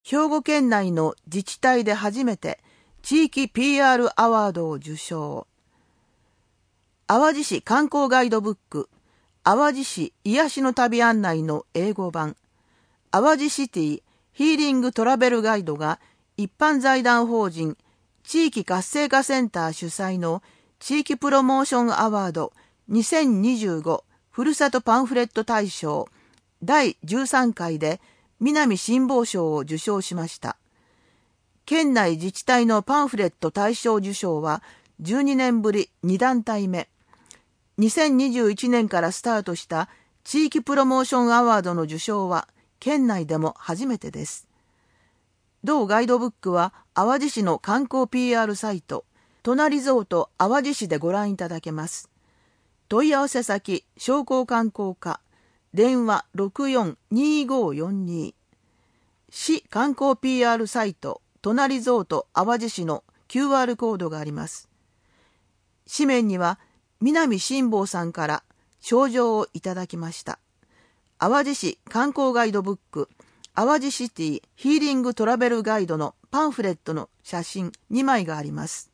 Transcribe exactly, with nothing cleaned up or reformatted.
兵庫県内の自治体で初めて地域 ピーアール アワードを受賞。淡路市観光ガイドブック、淡路市癒しの旅案内の英語版、淡路シティヒーリングトラベルガイドが一般財団法人地域活性化センター主催の地域プロモーションアワードにせんにじゅうごふるさとパンフレット大賞だいじゅうさんかいで南信保賞を受賞しました。県内自治体のパンフレット大賞受賞はじゅうにねんぶりにだんたいめ。にせんにじゅういちねんからスタートした地域プロモーションアワードの受賞は県内でも初めてです。同ガイドブックは淡路市の観光 ピーアール サイト、隣リゾート淡路市でご覧いただけます。問い合わせ先、商工観光課、電話 ろくよんにーごーよんにー。市観光 ピーアール サイト、隣リゾート淡路市の キューアール コードがあります。紙面には南信保さんから賞状をいただきました。淡路市観光ガイドブック、淡路シティヒーリングトラベルガイドのパンフレットの写真にまいがあります。